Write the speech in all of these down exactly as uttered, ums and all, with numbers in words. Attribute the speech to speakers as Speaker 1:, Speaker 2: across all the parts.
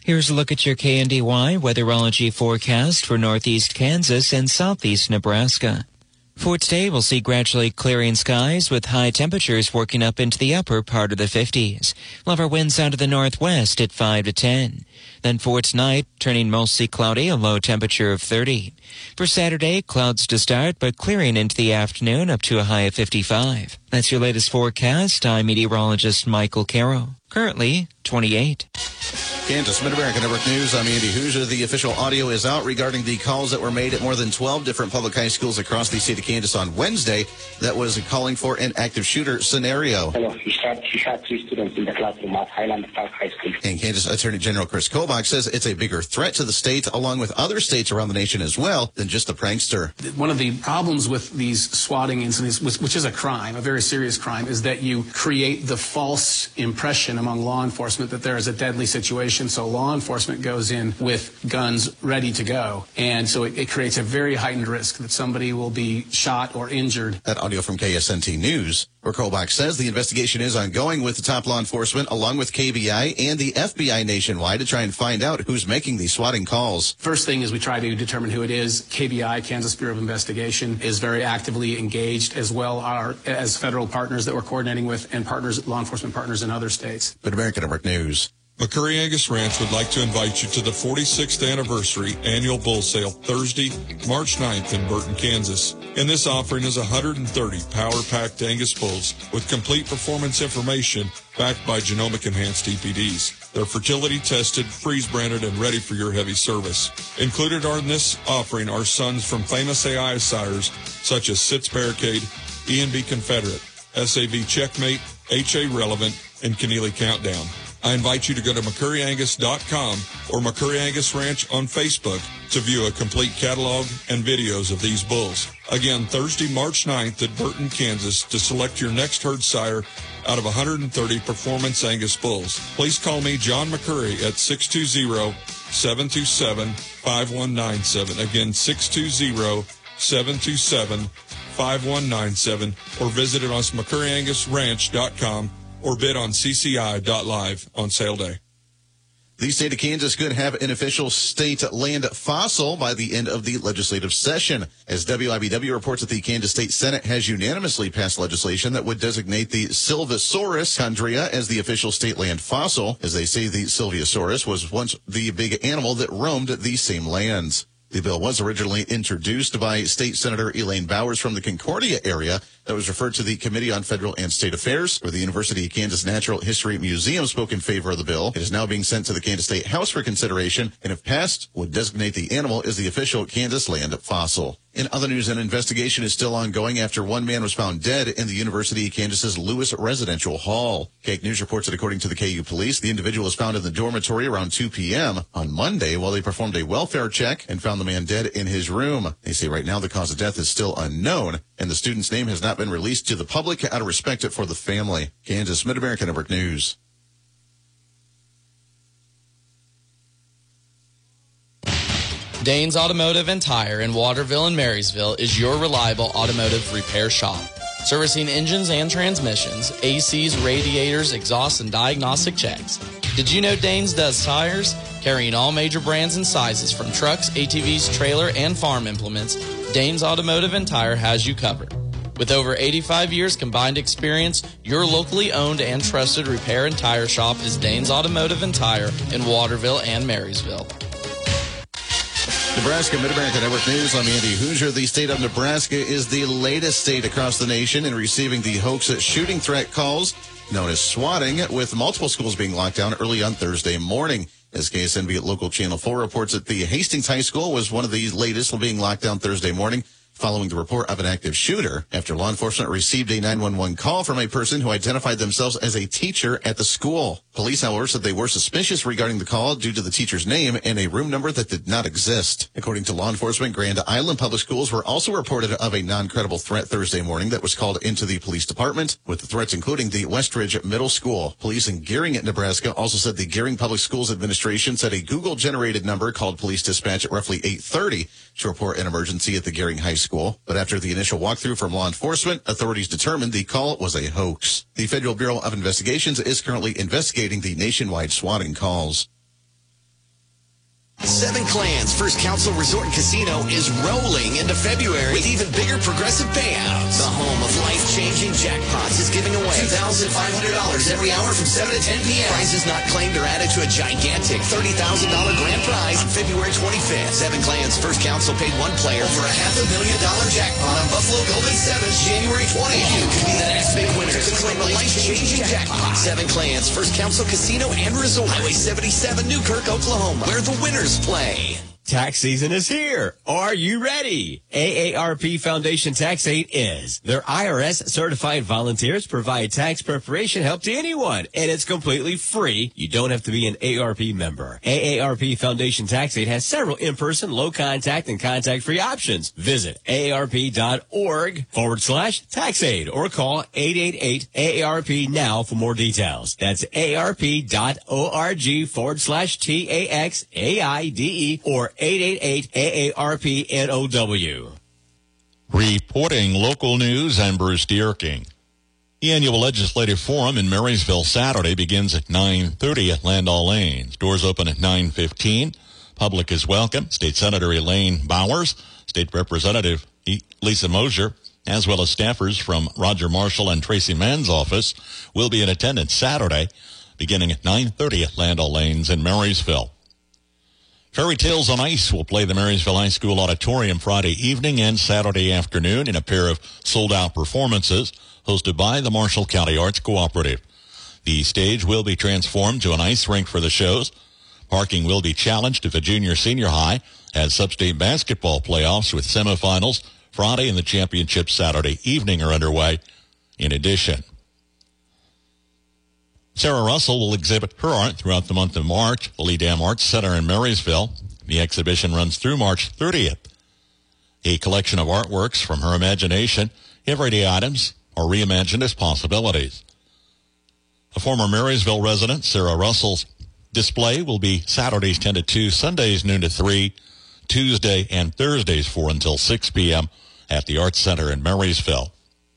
Speaker 1: Here's a look at your K N D Y weatherology forecast for northeast Kansas and southeast Nebraska. For today, we'll see gradually clearing skies with high temperatures working up into the upper part of the fifties. We'll have our winds out of the northwest at five to ten. Then for tonight, turning mostly cloudy, a low temperature of thirty. For Saturday, clouds to start, but clearing into the afternoon up to a high of fifty-five. That's your latest forecast. I'm meteorologist Michael Caro. Currently, twenty-eight.
Speaker 2: Kansas Mid-America Network News. I'm Andy Hoosier. The official audio is out regarding the calls that were made at more than twelve different public high schools across the state of Kansas on Wednesday that was calling for an active shooter scenario.
Speaker 3: Hello, he shot, he shot three students in the classroom at Highland Park High School.
Speaker 2: And Kansas Attorney General Chris Kobach says it's a bigger threat to the state, along with other states around the nation as well, than just a prankster.
Speaker 4: One of the problems with these swatting incidents, which is a crime, a very serious crime, is that you create the false impression among law enforcement that there is a deadly situation, so law enforcement goes in with guns ready to go. And so it, it creates a very heightened risk that somebody will be shot or injured.
Speaker 2: That audio from K S N T News, where Kobach says the investigation is ongoing with the top law enforcement, along with K B I and the F B I nationwide, to try and find out who's making these swatting calls.
Speaker 4: First thing is we try to determine who it is. K B I, Kansas Bureau of Investigation, is very actively engaged, as well our, as federal partners that we're coordinating with and partners, law enforcement partners in other states.
Speaker 2: Mid-America Network News.
Speaker 5: McCurry Angus Ranch would like to invite you to the forty-sixth anniversary annual bull sale Thursday, March ninth in Burton, Kansas. In this offering is one hundred thirty power-packed Angus bulls with complete performance information backed by genomic-enhanced E P Ds. They're fertility-tested, freeze-branded, and ready for your heavy service. Included in this offering are sons from famous A I sires such as Sitz Barricade, E and B Confederate, S A V Checkmate, H A Relevant, and Keneally Countdown. I invite you to go to McCurry Angus dot com or McCurry Angus Ranch on Facebook to view a complete catalog and videos of these bulls. Again, Thursday, March ninth at Burton, Kansas, to select your next herd sire out of one hundred thirty Performance Angus bulls. Please call me, John McCurry, at six two zero, seven two seven, five one nine seven. Again, six two zero, seven two seven, five one nine seven, or visit us on McCurry Angus Ranch dot com. or bid on C C I dot live on sale day.
Speaker 2: The state of Kansas could have an official state land fossil by the end of the legislative session, as W I B W reports that the Kansas State Senate has unanimously passed legislation that would designate the Sylvosaurus chondria as the official state land fossil, as they say the Sylvosaurus was once the big animal that roamed these same lands. The bill was originally introduced by State Senator Elaine Bowers from the Concordia area that was referred to the Committee on Federal and State Affairs, where the University of Kansas Natural History Museum spoke in favor of the bill. It is now being sent to the Kansas State House for consideration, and if passed, would designate the animal as the official Kansas land fossil. In other news, an investigation is still ongoing after one man was found dead in the University of Kansas's Lewis Residential Hall. K A K News reports that according to the K U police, the individual was found in the dormitory around two p.m. on Monday while they performed a welfare check and found the man dead in his room. They say right now the cause of death is still unknown, and the student's name has not been released to the public out of respect for the family. Kansas Mid-America Network News.
Speaker 6: Danes Automotive and Tire in Waterville and Marysville is your reliable automotive repair shop. Servicing engines and transmissions, A Cs, radiators, exhausts, and diagnostic checks. Did you know Danes does tires? Carrying all major brands and sizes from trucks, A T Vs, trailer, and farm implements, Danes Automotive and Tire has you covered. With over eighty-five years combined experience, your locally owned and trusted repair and tire shop is Danes Automotive and Tire in Waterville and Marysville.
Speaker 2: Nebraska Mid-America Network News. I'm Andy Hoosier. The state of Nebraska is the latest state across the nation in receiving the hoax shooting threat calls known as swatting, with multiple schools being locked down early on Thursday morning. As K S N B Local Channel four reports that the Hastings High School was one of the latest being locked down Thursday morning, following the report of an active shooter after law enforcement received a nine one one call from a person who identified themselves as a teacher at the school. Police, however, said they were suspicious regarding the call due to the teacher's name and a room number that did not exist. According to law enforcement, Grand Island Public Schools were also reported of a non-credible threat Thursday morning that was called into the police department, with the threats including the Westridge Middle School. Police in Gearing, Nebraska also said the Gearing Public Schools Administration said a Google-generated number called police dispatch at roughly eight thirty to report an emergency at the Gearing High School. But after the initial walkthrough from law enforcement, authorities determined the call was a hoax. The Federal Bureau of Investigations is currently investigating the nationwide swatting calls.
Speaker 7: Seven Clans First Council Resort and Casino is rolling into February with even bigger progressive payouts. The home of life-changing jackpots is giving away two thousand five hundred dollars every hour from seven to ten p.m. Prizes not claimed are added to a gigantic thirty thousand dollars grand prize on February twenty-fifth. Seven Clans First Council paid one player for a half a million dollar jackpot on Buffalo Golden Sevens January twentieth. You could be the next big winner to claim a life-changing jackpot. Seven Clans First Council Casino and Resort. Highway seventy-seven, Newkirk, Oklahoma, where the winners play.
Speaker 8: Tax season is here. Are you ready? A A R P Foundation Tax Aid is. Their I R S certified volunteers provide tax preparation help to anyone, and it's completely free. You don't have to be an A A R P member. A A R P Foundation Tax Aid has several in-person, low-contact, and contact-free options. Visit aarp.org forward slash tax aid or call eight eight eight A A R P now for more details. That's aarp.org forward slash T A X A I D E or eight eight eight A A R P N O W.
Speaker 9: Reporting local news, I'm Bruce Dierking. The annual Legislative Forum in Marysville Saturday begins at nine thirty at Landau Lanes. Doors open at nine fifteen. Public is welcome. State Senator Elaine Bowers, State Representative Lisa Mosier, as well as staffers from Roger Marshall and Tracy Mann's office will be in attendance Saturday, beginning at nine thirty at Landau Lanes in Marysville. Fairy Tales on Ice will play the Marysville High School Auditorium Friday evening and Saturday afternoon in a pair of sold-out performances hosted by the Marshall County Arts Cooperative. The stage will be transformed to an ice rink for the shows. Parking will be challenged if a junior-senior high has sub-state basketball playoffs with semifinals Friday and the championship Saturday evening are underway. In addition, Sarah Russell will exhibit her art throughout the month of March. The Lee Dam Arts Center in Marysville. The exhibition runs through March thirtieth. A collection of artworks from her imagination, everyday items are reimagined as possibilities. A former Marysville resident, Sarah Russell's display will be Saturdays ten to two, Sundays noon to three, Tuesday and Thursdays four until six p.m. at the Arts Center in Marysville.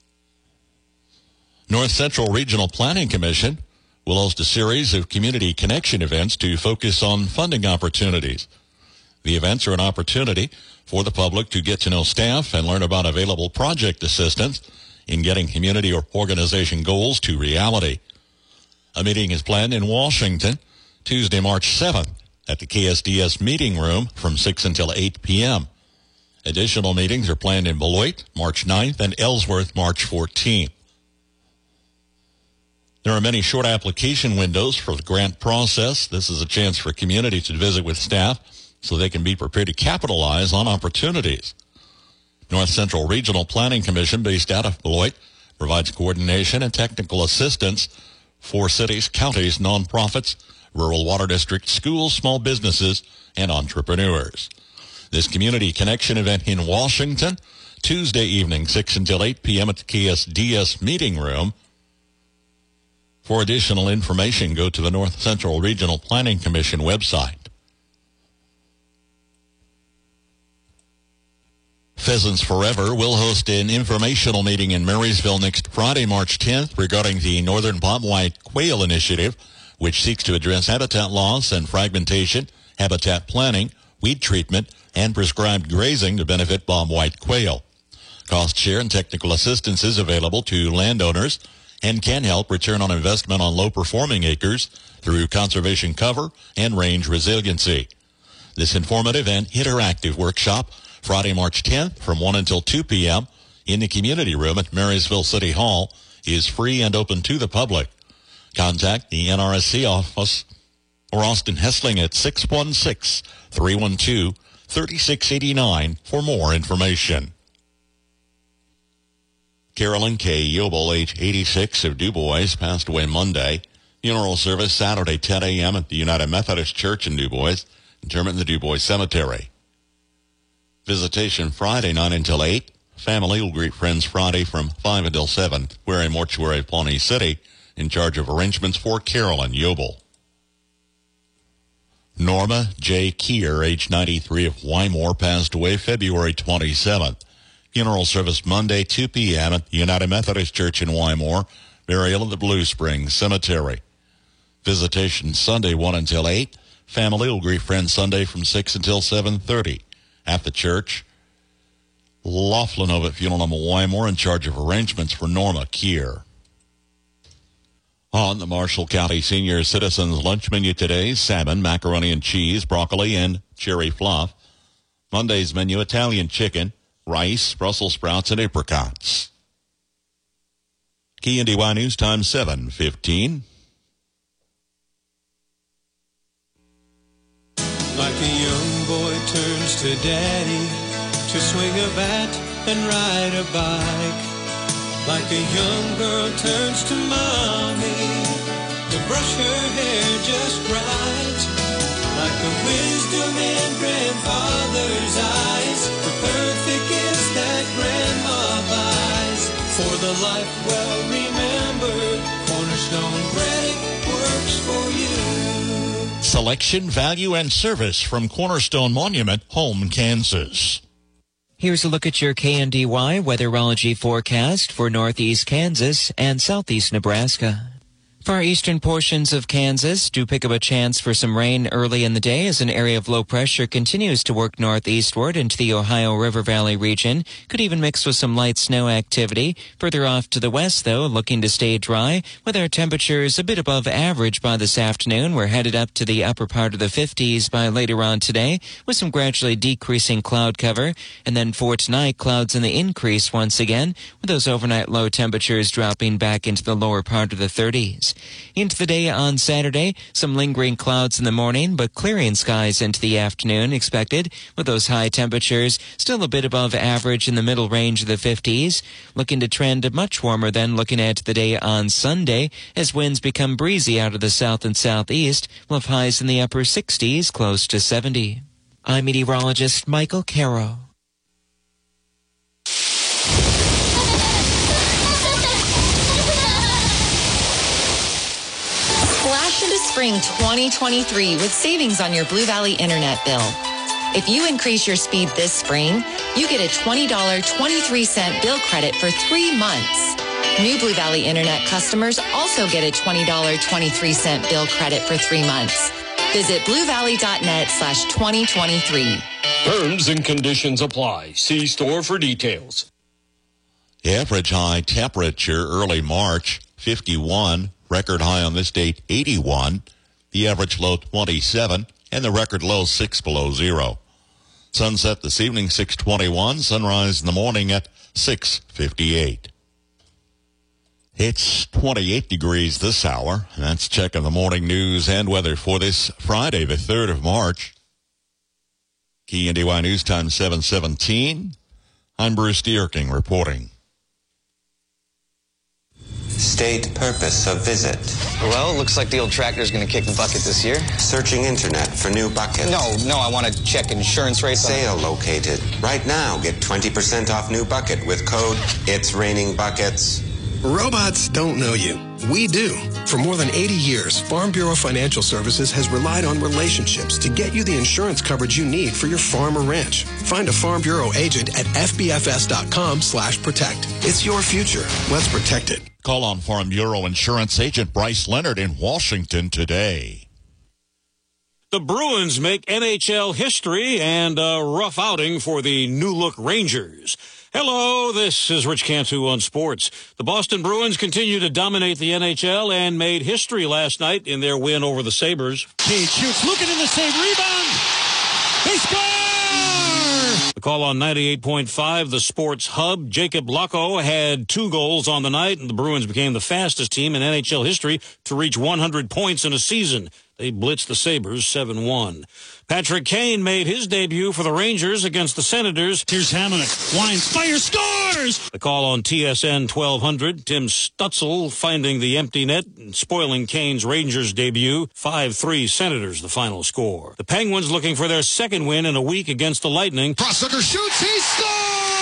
Speaker 9: North Central Regional Planning Commission will host a series of community connection events to focus on funding opportunities. The events are an opportunity for the public to get to know staff and learn about available project assistance in getting community or organization goals to reality. A meeting is planned in Washington Tuesday, March seventh at the K S D S meeting room from six until eight p.m. Additional meetings are planned in Beloit March ninth and Ellsworth March fourteenth. There are many short application windows for the grant process. This is a chance for community to visit with staff so they can be prepared to capitalize on opportunities. North Central Regional Planning Commission, based out of Beloit, provides coordination and technical assistance for cities, counties, nonprofits, rural water districts, schools, small businesses, and entrepreneurs. This community connection event in Washington, Tuesday evening, six until eight p.m. at the K S D S meeting room. For additional information, go to the North Central Regional Planning Commission website. Pheasants Forever will host an informational meeting in Marysville next Friday, March tenth, regarding the Northern Bobwhite Quail Initiative, which seeks to address habitat loss and fragmentation, habitat planning, weed treatment, and prescribed grazing to benefit bobwhite quail. Cost share and technical assistance is available to landowners and can help return on investment on low-performing acres through conservation cover and range resiliency. This informative and interactive workshop, Friday, March tenth, from one until two p.m. in the community room at Marysville City Hall, is free and open to the public. Contact the N R S C office or Austin Hessling at six one six, three one two, three six eight nine for more information. Carolyn K. Yobel, age eighty-six, of DuBois, passed away Monday. Funeral service Saturday, ten a.m. at the United Methodist Church in DuBois. Interment in the DuBois Cemetery. Visitation Friday, nine until eight. Family will greet friends Friday from five until seven. We're in Mortuary of Pawnee City, in charge of arrangements for Carolyn Yobel. Norma J. Keir, age ninety-three, of Wymore, passed away February twenty-seventh. Funeral service Monday, two p.m. at the United Methodist Church in Wymore. Burial at the Blue Springs Cemetery. Visitation Sunday, one until eight. Family will greet friends Sunday from six until seven thirty. At the church, Laughlin of Funeral Home Wymore in charge of arrangements for Norma Keir. On the Marshall County Senior Citizens Lunch Menu today, salmon, macaroni and cheese, broccoli, and cherry fluff. Monday's menu, Italian chicken, rice, Brussels sprouts, and apricots. K N D Y News Time seven fifteen.
Speaker 10: Like a young boy turns to daddy to swing a bat and ride a bike. Like a young girl turns to mommy to brush her hair just right. Like the wisdom in grandfather's eyes, the perfect gifts that grandma buys. For the life well remembered, Cornerstone Credit works for you.
Speaker 9: Selection, value, and service from Cornerstone Monument, Home, Kansas.
Speaker 1: Here's a look at your K N D Y weatherology forecast for northeast Kansas and southeast Nebraska. Far eastern portions of Kansas do pick up a chance for some rain early in the day as an area of low pressure continues to work northeastward into the Ohio River Valley region. Could even mix with some light snow activity. Further off to the west, though, looking to stay dry with our temperatures a bit above average by this afternoon. We're headed up to the upper part of the fifties by later on today with some gradually decreasing cloud cover. And then for tonight, clouds in the increase once again with those overnight low temperatures dropping back into the lower part of the thirties. Into the day on Saturday, some lingering clouds in the morning, but clearing skies into the afternoon expected, with those high temperatures still a bit above average in the middle range of the fifties. Looking to trend much warmer than looking at the day on Sunday, as winds become breezy out of the south and southeast. We'll have highs in the upper sixties, close to seventy. I'm meteorologist Michael Caro.
Speaker 11: Splash into spring twenty twenty-three with savings on your Blue Valley internet bill. If you increase your speed this spring, you get a twenty dollars and twenty-three cents bill credit for three months. New Blue Valley internet customers also get a twenty dollars and twenty-three cents bill credit for three months. Visit bluevalley.net slash 2023.
Speaker 12: Terms and conditions apply. See store for details.
Speaker 9: Average high temperature early March, fifty-one. Record high on this date, eighty-one. The average low, twenty-seven. And the record low, six below zero. Sunset this evening, six twenty-one. Sunrise in the morning at six fifty-eight. It's twenty-eight degrees this hour. That's checking the morning news and weather for this Friday, the third of March. K N D Y News Time seven seventeen. I'm Bruce Dierking reporting.
Speaker 13: State purpose of visit.
Speaker 14: Well, looks like the old tractor's going to kick the bucket this year.
Speaker 13: Searching internet for new buckets.
Speaker 14: No, no, I want to check insurance rates.
Speaker 13: Sale located. Right now, get twenty percent off new bucket with code It's Raining Buckets.
Speaker 15: Robots don't know you. We do. For more than eighty years, Farm Bureau Financial Services has relied on relationships to get you the insurance coverage you need for your farm or ranch. Find a Farm Bureau agent at fbfs.com slash protect. It's your future. Let's protect it.
Speaker 9: Call on Farm Bureau Insurance Agent Bryce Leonard in Washington today.
Speaker 16: The Bruins make N H L history and a rough outing for the new-look Rangers. Hello, this is Rich Cantu on sports. The Boston Bruins continue to dominate the N H L and made history last night in their win over the Sabres.
Speaker 17: Cade shoots, looking in the save, rebound. They score!
Speaker 16: The call on ninety-eight point five, the sports hub. Jacob Lacko had two goals on the night, and the Bruins became the fastest team in N H L history to reach one hundred points in a season. They blitzed the Sabres seven one. Patrick Kane made his debut for the Rangers against the Senators.
Speaker 17: Here's Hamonic. Winds, fire, scores!
Speaker 16: The call on T S N twelve hundred. Tim Stutzel finding the empty net and spoiling Kane's Rangers debut. five three Senators, the final score. The Penguins looking for their second win in a week against the Lightning.
Speaker 17: Crosshooker shoots, he scores!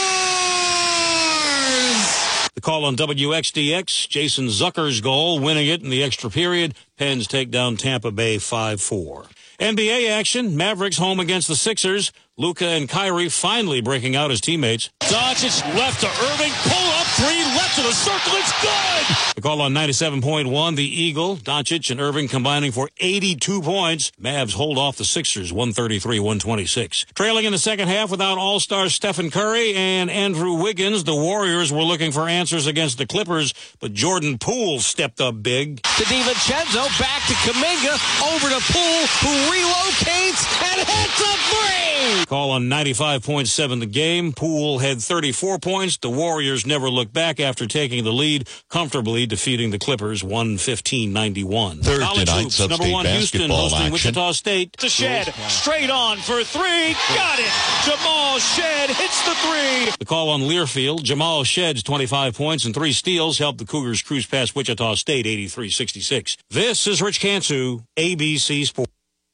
Speaker 16: The call on W X D X, Jason Zucker's goal, winning it in the extra period. Pens take down Tampa Bay five four. N B A action, Mavericks home against the Sixers. Luka and Kyrie finally breaking out as teammates.
Speaker 17: Doncic left to Irving. Pull up three. Left to the circle. It's good.
Speaker 16: The call on ninety-seven point one. The Eagle, Doncic and Irving combining for eighty-two points. Mavs hold off the Sixers one thirty-three one twenty-six. Trailing in the second half without all-star Stephen Curry and Andrew Wiggins, the Warriors were looking for answers against the Clippers, but Jordan Poole stepped up big.
Speaker 8: To DiVincenzo, back to Kuminga, over to Poole, who relocates and hits a three.
Speaker 16: Call on ninety-five point seven. The game. Poole had thirty-four points. The Warriors never looked back after taking the lead, comfortably defeating the Clippers one fifteen ninety-one.
Speaker 9: Thursday
Speaker 16: College
Speaker 9: night
Speaker 16: hoops,
Speaker 9: sub-state
Speaker 16: number one Houston
Speaker 9: basketball
Speaker 16: hosting
Speaker 9: action.
Speaker 16: Wichita State.
Speaker 17: To Shed, straight on for three. Got it. Jamal Shed hits the three.
Speaker 16: The call on Learfield. Jamal Shed's twenty-five points and three steals helped the Cougars cruise past Wichita State eighty-three sixty-six. This is Rich Cantu, A B C Sports.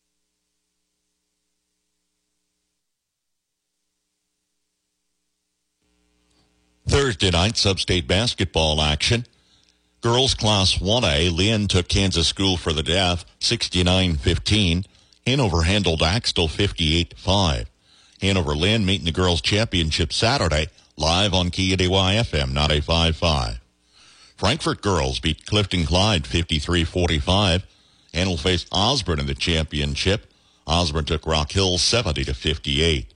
Speaker 9: Thursday night sub-state basketball action. Girls Class one A, Lynn took Kansas School for the Deaf, sixty-nine fifteen. Hanover handled Axtell fifty-eight five. Hanover-Lynn meeting the girls' championship Saturday, live on K D Y F M ninety-five point five. Frankfort girls beat Clifton Clyde fifty-three forty-five. Hanover faced Osborne in the championship. Osborne took Rock Hill seventy to fifty-eight.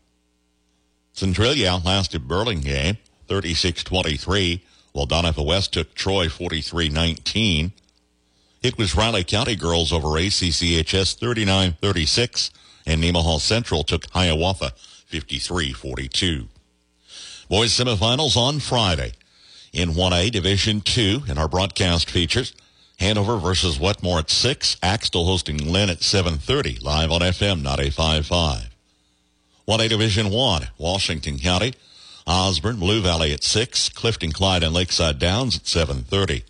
Speaker 9: Centralia outlasted Burlingame thirty-six twenty-three, while Donovan West took Troy forty-three nineteen. It was Riley County girls over A C C H S thirty-nine thirty-six, and Nemaha Central took Hiawatha fifty-three forty-two. Boys semifinals on Friday. In one A, Division two, in our broadcast features, Hanover versus Wetmore at six, Axtell hosting Lynn at seven thirty, live on F M ninety-five point five. one A Division one, Washington County, Osborne, Blue Valley at six, Clifton Clyde and Lakeside Downs at seven thirty.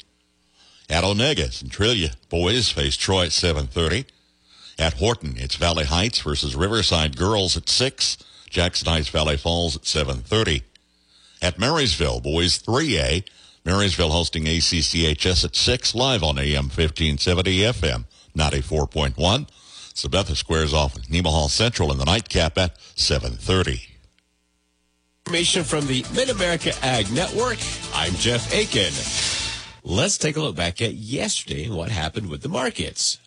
Speaker 9: At Onega, Centralia boys face Troy at seven thirty. At Horton, it's Valley Heights versus Riverside girls at six, Jackson Heights Valley Falls at seven thirty. At Marysville, boys three A, Marysville hosting A C C H S at six, live on A M fifteen seventy F M ninety-four point one. Sabetha squares off with Nemaha Central in the nightcap at seven thirty.
Speaker 8: Information from the Mid-America Ag Network. I'm Jeff Aiken. Let's take a look back at yesterday and what happened with the markets.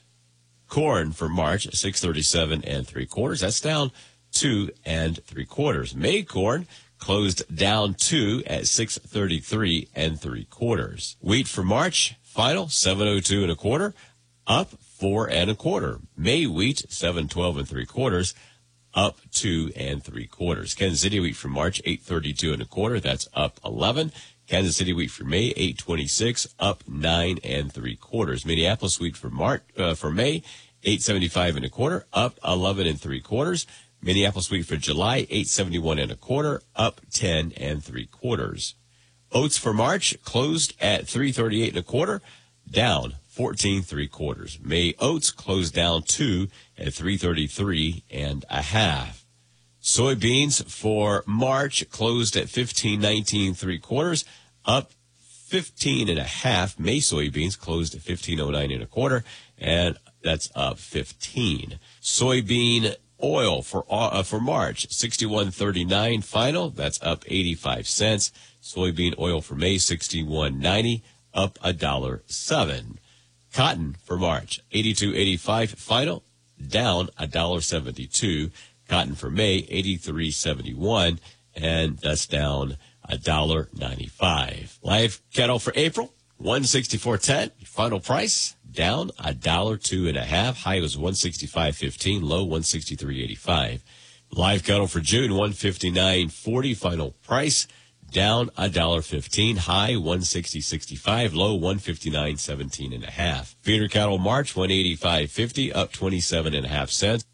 Speaker 8: Corn for March, six thirty-seven and three quarters. That's down two and three quarters. May corn closed down two at six thirty-three and three quarters. Wheat for March, final seven oh two and a quarter, up four and a quarter. May wheat seven twelve and three quarters, up two and three quarters. Kansas City wheat for March, eight thirty-two and a quarter. That's up eleven. Kansas City wheat for May, eight twenty-six, up nine and three quarters. Minneapolis wheat for March, uh, for May, eight seventy-five and a quarter, up eleven and three quarters. Minneapolis wheat for July, eight seventy-one and a quarter, up ten and three quarters. Oats for March closed at three thirty-eight and a quarter, down fourteen three quarters. May oats closed down two at three thirty-three and a half. Soybeans for March closed at fifteen nineteen three quarters, up fifteen and a half. May soybeans closed at fifteen oh nine and a quarter, and that's up fifteen. Soybean oil for uh, for March, sixty-one thirty-nine final. That's up eighty-five cents. Soybean oil for May, sixty-one ninety, up a dollar seven. Cotton for March, eighty-two eighty-five final, down a dollar seventy-two. Cotton for May, eighty-three seventy-one, and that's down a dollar ninety-five. Live cattle for April, one sixty-four ten. Final price down a dollar two and a half. High was one sixty-five fifteen. Low one sixty-three eighty-five. Live cattle for June, one fifty-nine forty. Final price down a dollar fifteen. High one sixty sixty-five. Low one fifty-nine seventeen and a half. Feeder cattle March, one eighty-five fifty, up twenty-seven and a half cents.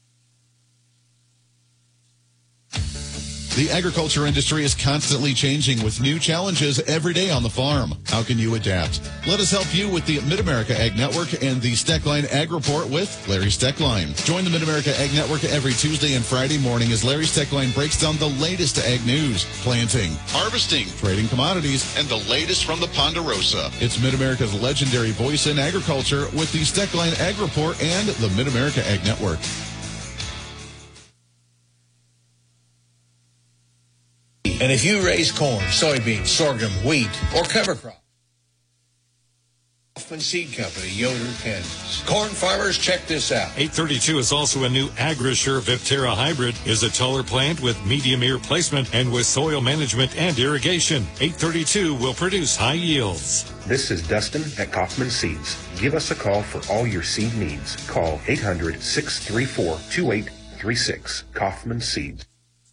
Speaker 2: The agriculture industry is constantly changing with new challenges every day on the farm. How can you adapt? Let us help you with the Mid-America Ag Network and the Steckline Ag Report with Larry Steckline. Join the Mid-America Ag Network every Tuesday and Friday morning as Larry Steckline breaks down the latest ag news, planting, harvesting, trading commodities, and the latest from the Ponderosa. It's Mid-America's legendary voice in agriculture with the Steckline Ag Report and the Mid-America Ag Network.
Speaker 18: And if you raise corn, soybeans, sorghum, wheat, or cover crop, Kaufman Seed Company, Yoder, Kansas. Corn farmers, check this out.
Speaker 19: eight thirty-two is also a new AgriSure Viptera hybrid. Is a taller plant with medium ear placement and with soil management and irrigation. eight thirty-two will produce high yields.
Speaker 20: This is Dustin at Kaufman Seeds. Give us a call for all your seed needs. Call eight hundred, six three four, two eight three six. Kaufman Seeds.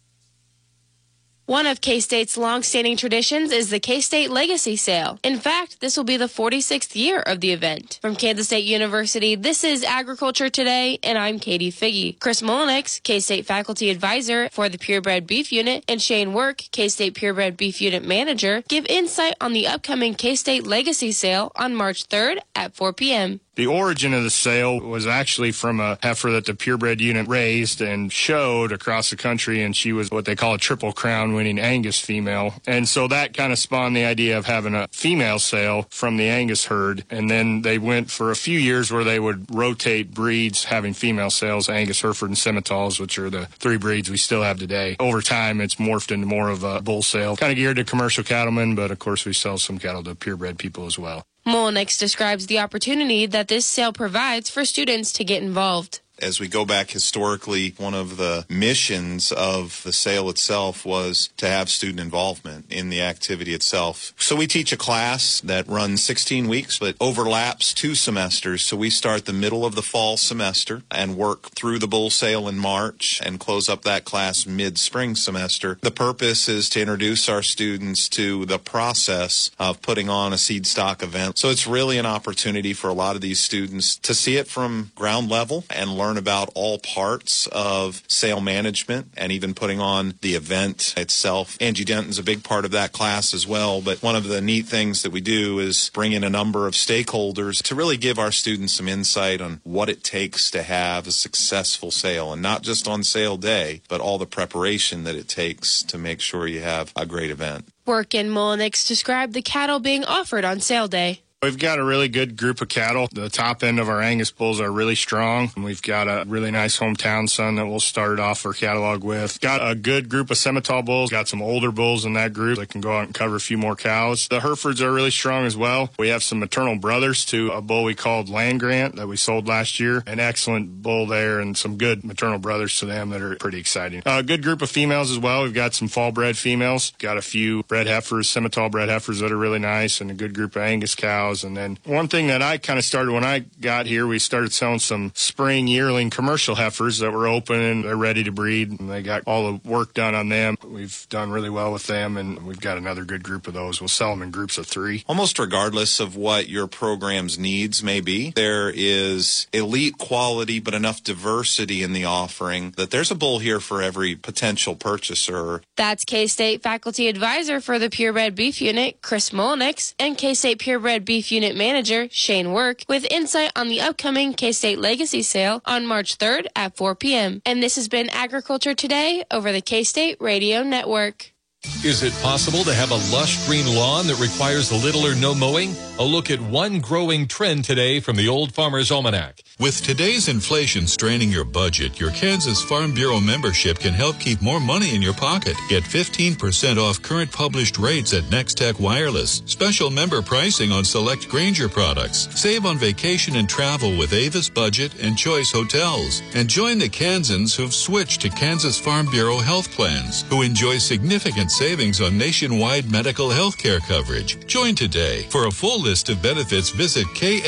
Speaker 21: One of K-State's long-standing traditions is the K-State Legacy Sale. In fact, this will be the forty-sixth year of the event. From Kansas State University, this is Agriculture Today, and I'm Katie Figge. Chris Molinix, K-State Faculty Advisor for the Purebred Beef Unit, and Shane Work, K-State Purebred Beef Unit Manager, give insight on the upcoming K-State Legacy Sale on March third at four p.m.
Speaker 22: The origin of the sale was actually from a heifer that the purebred unit raised and showed across the country, and she was what they call a Triple Crown winning Angus female. And so that kind of spawned the idea of having a female sale from the Angus herd. And then they went for a few years where they would rotate breeds, having female sales, Angus, Hereford, and Simmentals, which are the three breeds we still have today. Over time, it's morphed into more of a bull sale, kind of geared to commercial cattlemen, but of course we sell some cattle to purebred people as well.
Speaker 21: Molinix describes the opportunity that this sale provides for students to get involved.
Speaker 23: As we go back historically, one of the missions of the sale itself was to have student involvement in the activity itself. So we teach a class that runs sixteen weeks, but overlaps two semesters. So we start the middle of the fall semester and work through the bull sale in March and close up that class mid-spring semester. The purpose is to introduce our students to the process of putting on a seed stock event. So it's really an opportunity for a lot of these students to see it from ground level and learn about all parts of sale management and even putting on the event itself. Angie Denton's a big part of that class as well, but one of the neat things that we do is bring in a number of stakeholders to really give our students some insight on what it takes to have a successful sale, and not just on sale day, but all the preparation that it takes to make sure you have a great event.
Speaker 21: Work and Molinix described the cattle being offered on sale day.
Speaker 22: We've got a really good group of cattle. The top end of our Angus bulls are really strong. We've got a really nice hometown son that we'll start off our catalog with. Got a good group of Simmental bulls. Got some older bulls in that group that can go out and cover a few more cows. The Herefords are really strong as well. We have some maternal brothers to a bull we called Land Grant that we sold last year. An excellent bull there, and some good maternal brothers to them that are pretty exciting. A good group of females as well. We've got some fall bred females. Got a few bred heifers, Simmental bred heifers that are really nice, and a good group of Angus cows. And then one thing that I kind of started when I got here, we started selling some spring yearling commercial heifers that were open and they're ready to breed, and they got all the work done on them. We've done really well with them, and we've got another good group of those. We'll sell them in groups of three.
Speaker 23: Almost regardless of what your program's needs may be, there is elite quality but enough diversity in the offering that there's a bull here for every potential purchaser.
Speaker 21: That's K-State Faculty Advisor for the Purebred Beef Unit, Chris Molinix, and K-State Purebred Beef Unit Manager, Shane Work, with insight on the upcoming K-State Legacy Sale on March third at four p.m. And this has been Agriculture Today over the K-State Radio Network.
Speaker 24: Is it possible to have a lush green lawn that requires little or no mowing? A look at one growing trend today from the Old Farmer's Almanac.
Speaker 25: With today's inflation straining your budget, your Kansas Farm Bureau membership can help keep more money in your pocket. Get fifteen percent off current published rates at Nextech Wireless. Special member pricing on select Grainger products. Save on vacation and travel with Avis Budget and Choice Hotels. And join the Kansans who've switched to Kansas Farm Bureau health plans, who enjoy significant savings on nationwide medical health care coverage. Join today. For a full list of benefits, visit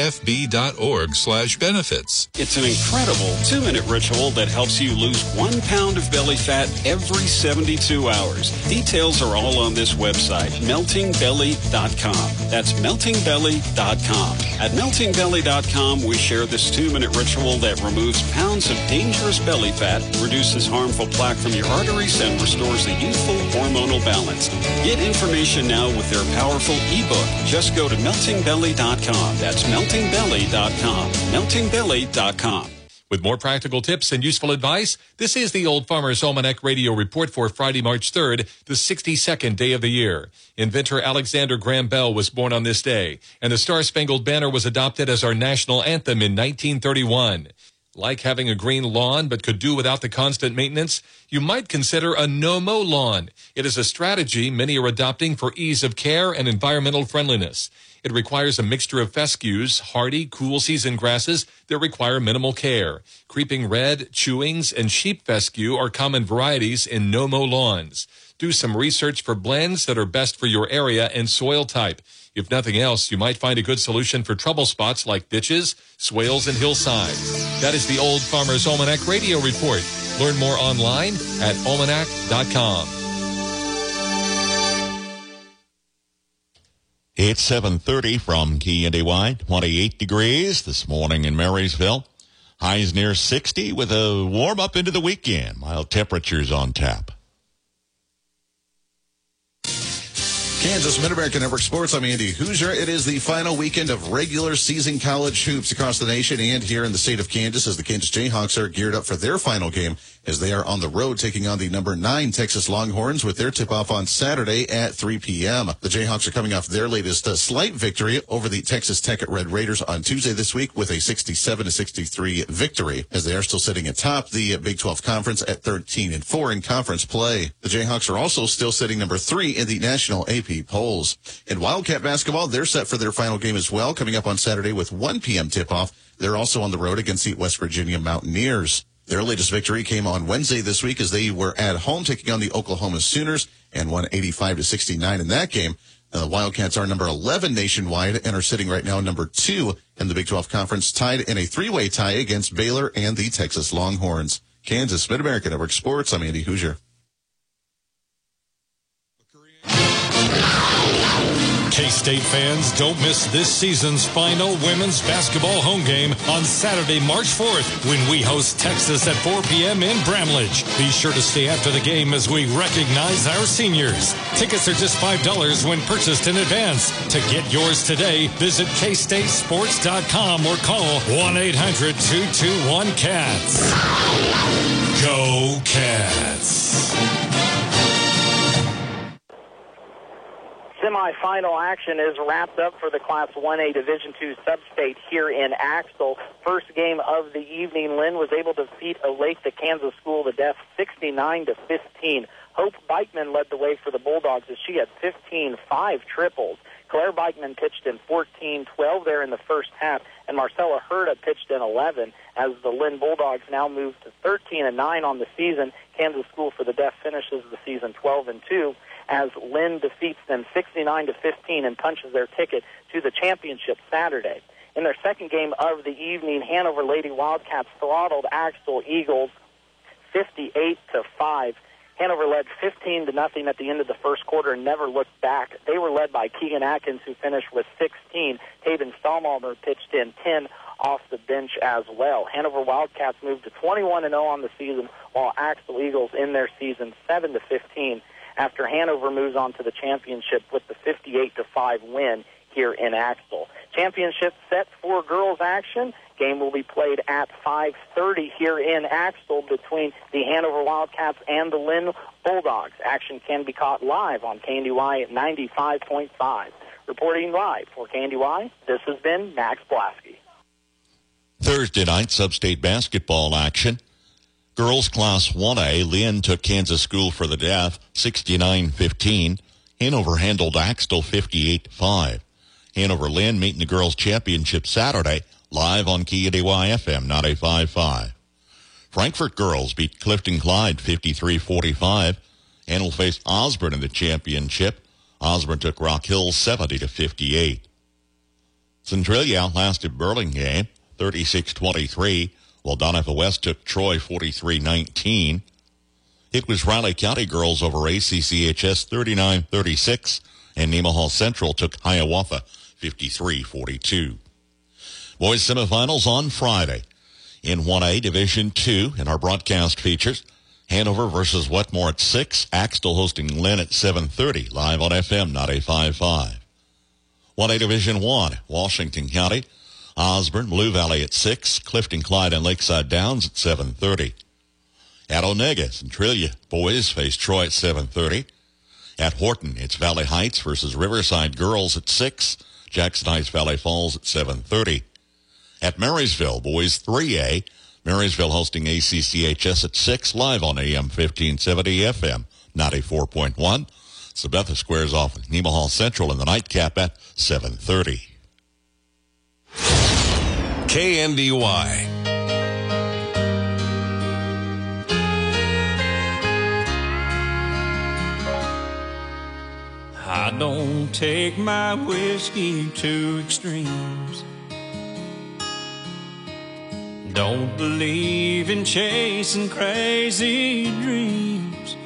Speaker 25: kfb.org slash benefits.
Speaker 26: It's an incredible two-minute ritual that helps you lose one pound of belly fat every seventy-two hours. Details are all on this website, melting belly dot com. That's melting belly dot com. At melting belly dot com, we share this two-minute ritual that removes pounds of dangerous belly fat, reduces harmful plaque from your arteries, and restores a youthful hormonal balance. Get information now with their powerful ebook. Just go to melting belly dot com. That's melting belly dot com. melting belly dot com.
Speaker 24: With more practical tips and useful advice, this is the Old Farmer's Almanac Radio Report for Friday, March third, the sixty-second day of the year. Inventor Alexander Graham Bell was born on this day, and the Star-Spangled Banner was adopted as our national anthem in nineteen thirty-one. Like having a green lawn but could do without the constant maintenance? You might consider a no-mow lawn. It is a strategy many are adopting for ease of care and environmental friendliness. It requires a mixture of fescues, hardy, cool-season grasses that require minimal care. Creeping red, chewings, and sheep fescue are common varieties in no-mow lawns. Do some research for blends that are best for your area and soil type. If nothing else, you might find a good solution for trouble spots like ditches, swales, and hillsides. That is the Old Farmer's Almanac Radio Report. Learn more online at almanac dot com.
Speaker 9: It's seven thirty from K N D Y, twenty-eight degrees this morning in Marysville. Highs near sixty with a warm up into the weekend. Mild temperatures on tap.
Speaker 2: Kansas Mid-American Network Sports. I'm Andy Hoosier. It is the final weekend of regular season college hoops across the nation and here in the state of Kansas as the Kansas Jayhawks are geared up for their final game as they are on the road taking on the number nine Texas Longhorns with their tip-off on Saturday at three p.m. The Jayhawks are coming off their latest uh, slight victory over the Texas Tech at Red Raiders on Tuesday this week with a sixty-seven to sixty-three victory as they are still sitting atop the Big twelve Conference at thirteen and four in conference play. The Jayhawks are also still sitting number three in the national A P polls. In Wildcat basketball, they're set for their final game as well, coming up on Saturday with one p.m. tip-off. They're also on the road against the West Virginia Mountaineers. Their latest victory came on Wednesday this week as they were at home taking on the Oklahoma Sooners and won eighty-five to sixty-nine in that game. The Wildcats are number eleven nationwide and are sitting right now number two in the Big twelve Conference, tied in a three-way tie against Baylor and the Texas Longhorns. Kansas Mid-American Network Sports, I'm Andy Hoosier.
Speaker 19: K-State fans, don't miss this season's final women's basketball home game on Saturday, March fourth, when we host Texas at four p.m. in Bramlage. Be sure to stay after the game as we recognize our seniors. Tickets are just five dollars when purchased in advance. To get yours today, visit K State Sports dot com or call one eight hundred two two one CATS. Go Cats!
Speaker 3: Semi-final action is wrapped up for the Class one A Division two Substate here in Axtell. First game of the evening, Lynn was able to defeat Olathe, the Kansas School of the Deaf, sixty-nine to fifteen. Hope Bikeman led the way for the Bulldogs as she had fifteen, five triples. Claire Bikeman pitched in fourteen, twelve there in the first half, and Marcella Herda pitched in eleven as the Lynn Bulldogs now move to thirteen and nine on the season. Kansas School for the Deaf finishes the season twelve and two. As Lynn defeats them sixty-nine to fifteen and punches their ticket to the championship Saturday. In their second game of the evening, Hanover Lady Wildcats throttled Axtell Eagles fifty-eight to five. Hanover led fifteen to nothing at the end of the first quarter and never looked back. They were led by Keegan Atkins, who finished with sixteen. Taven Stahlmalmer pitched in ten off the bench as well. Hanover Wildcats moved to twenty-one and oh on the season, while Axtell Eagles in their season seven to fifteen. After Hanover moves on to the championship with the fifty-eight to five win here in Axtell. Championship set for girls action. Game will be played at five thirty here in Axtell between the Hanover Wildcats and the Lynn Bulldogs. Action can be caught live on K N D Y at ninety-five point five. Reporting live for K N D Y, this has been Max Blasky.
Speaker 9: Thursday night, Substate basketball action. Girls Class one A, Lynn took Kansas School for the Deaf, sixty-nine fifteen. Hanover handled Axtell fifty-eight to five. Hanover Lynn meeting the girls' championship Saturday, live on K N D Y F M ninety-five point five. Frankfort girls beat Clifton Clyde fifty-three forty-five. And will face Osborne in the championship. Osborne took Rock Hill seventy to fifty-eight. Centralia outlasted Burlingame thirty-six twenty-three. While Donovan West took Troy forty-three nineteen. It was Riley County girls over A C C H S thirty-nine thirty-six, and Nemaha Central took Hiawatha fifty-three forty-two. Boys semifinals on Friday. In one A Division two, in our broadcast features, Hanover versus Wetmore at six, Axtell hosting Lynn at seven thirty, live on F M ninety-five point five. one A Division one, Washington County, Osborne, Blue Valley at six, Clifton Clyde and Lakeside Downs at seven thirty. At Onega, Centralia boys face Troy at seven thirty. At Horton, it's Valley Heights versus Riverside girls at six, Jackson Heights Valley Falls at seven thirty. At Marysville, boys three A, Marysville hosting A C C H S at six, live on A M fifteen seventy, F M ninety-four point one. Sabetha squares off with Nemaha Central in the nightcap at seven thirty.
Speaker 1: K N D Y.
Speaker 4: I don't take my whiskey to extremes. Don't believe in chasing crazy dreams.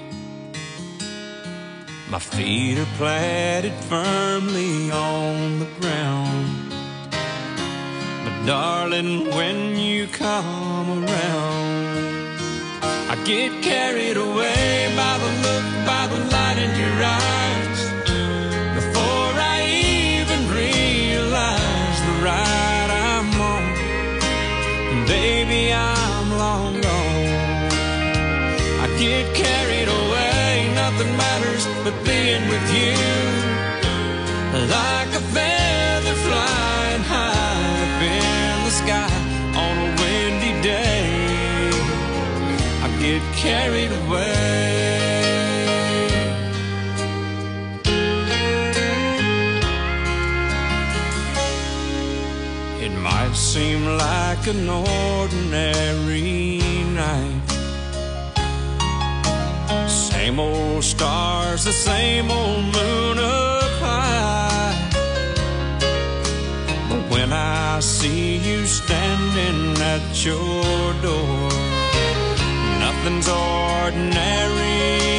Speaker 4: My feet are planted firmly on the ground. But darling, when you come around, I get carried away by the look, by the light in your eyes. Before I even realize the ride I'm on, baby, I'm long gone. I get carried away, nothing matters but being with you. Like a feather flying high up in the sky on a windy day, I get carried away. It might seem like an ordinary night, same old stars, the same old moon up high. But when I see you standing at your door, nothing's ordinary